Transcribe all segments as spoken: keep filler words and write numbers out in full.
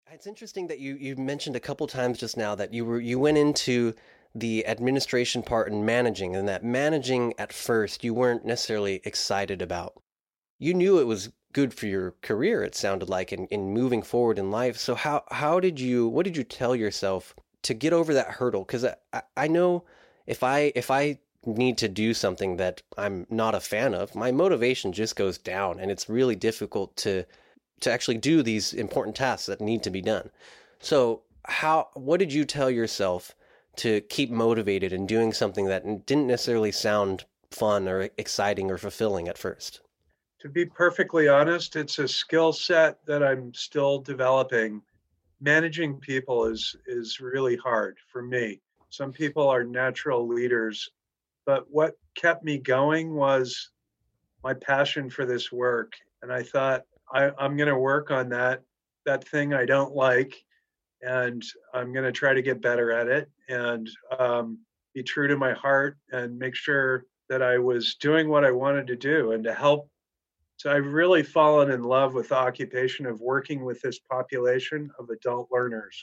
It's interesting that you you mentioned a couple times just now that you were you went into the administration part and managing, and that managing at first you weren't necessarily excited about. You knew it was good for your career, it sounded like, in, in moving forward in life. So how how did you what did you tell yourself to get over that hurdle? Because I, I I know if I if I need to do something that I'm not a fan of, my motivation just goes down, and it's really difficult to to actually do these important tasks that need to be done. So, how what did you tell yourself to keep motivated in doing something that didn't necessarily sound fun or exciting or fulfilling at first? To be perfectly honest, it's a skill set that I'm still developing. Managing people is is really hard for me. Some people are natural leaders, but what kept me going was my passion for this work. And I thought I, I'm going to work on that that thing I don't like, and I'm going to try to get better at it and um, be true to my heart and make sure that I was doing what I wanted to do and to help. So I've really fallen in love with the occupation of working with this population of adult learners.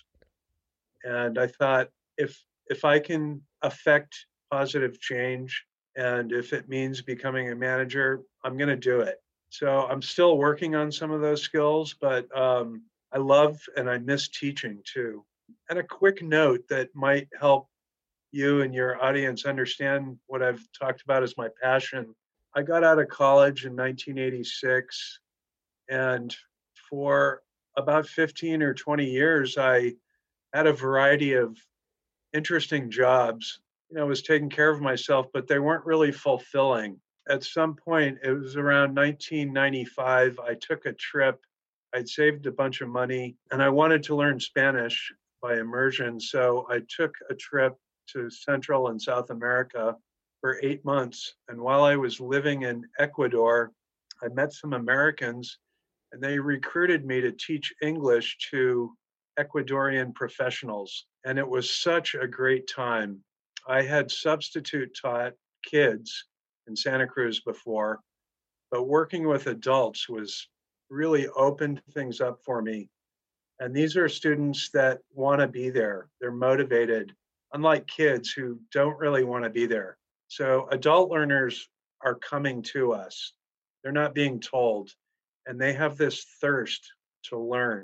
And I thought if if I can affect positive change and if it means becoming a manager, I'm going to do it. So I'm still working on some of those skills, but um, I love and I miss teaching too. And a quick note that might help you and your audience understand what I've talked about as my passion. I got out of college in nineteen eighty-six, and for about fifteen or twenty years, I had a variety of interesting jobs. You know, I was taking care of myself, but they weren't really fulfilling. At some point, it was around nineteen ninety-five, I took a trip. I'd saved a bunch of money and I wanted to learn Spanish by immersion. So I took a trip to Central and South America for eight months. And while I was living in Ecuador, I met some Americans and they recruited me to teach English to Ecuadorian professionals. And it was such a great time. I had substitute taught kids in Santa Cruz before, but working with adults was really opened things up for me. And these are students that want to be there, they're motivated, unlike kids who don't really want to be there. So adult learners are coming to us, they're not being told, and they have this thirst to learn.